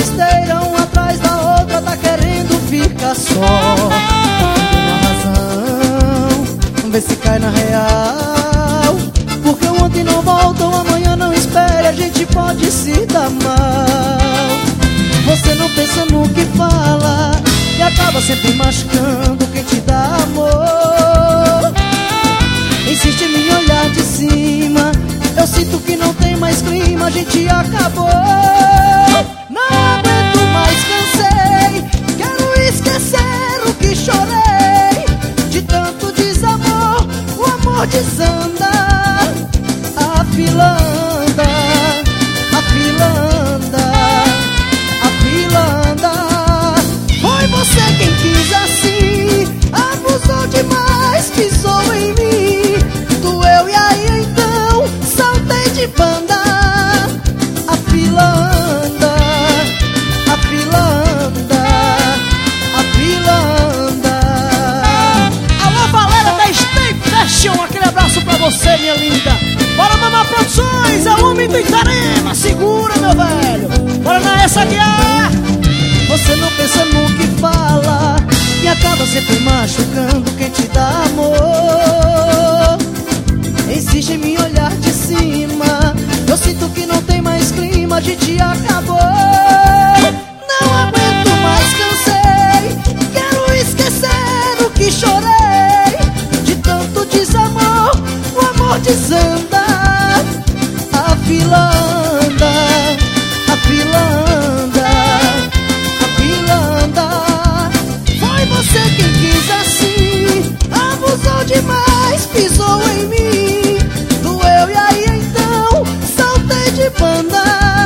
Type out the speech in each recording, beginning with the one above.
besteira, uma atrás da outra, tá querendo ficar só. Uma razão, vê se cai na real, porque o ontem não volta, o amanhã não espere, a gente pode se dar mal. Você não pensa no que fala e acaba sempre machucando quem te dá amor. Insiste em me olhar de cima, eu sinto que não tem mais clima, a gente acabou. Não aguento mais, cansei, quero esquecer o que chorei. De tanto desamor, o amor desanda. A fila anda, a fila anda, a fila anda. Foi você quem quis assim, abusou demais, pisou em mim. Doeu e aí então saltei de banda. A fila anda, a fila anda, a fila anda. Alô, Valéria da Stay Fashion, aquele abraço pra você, minha linda. Bora, Mamá Produções, é o homem do Itarema. Segura, meu velho, bora na essa aqui. Você não pensa no que fala e acaba sempre machucando quem te dá amor. Insiste em me olhar de cima, eu sinto que não tem mais clima, a gente acabou. Não aguento mais, cansei, quero esquecer o que chorei. De tanto desamor, o amor desanda. A fila anda, a fila anda, a fila anda. Foi você quem quis assim, abusou demais, pisou em mim. Doeu e aí então saltei de banda.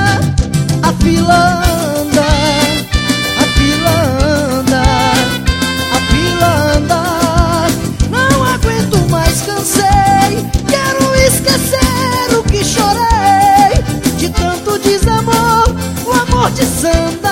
A fila anda, a fila anda, a fila anda. Não aguento mais, cansei, quero esquecer o que chorei. De tanto desamor, o amor desanda.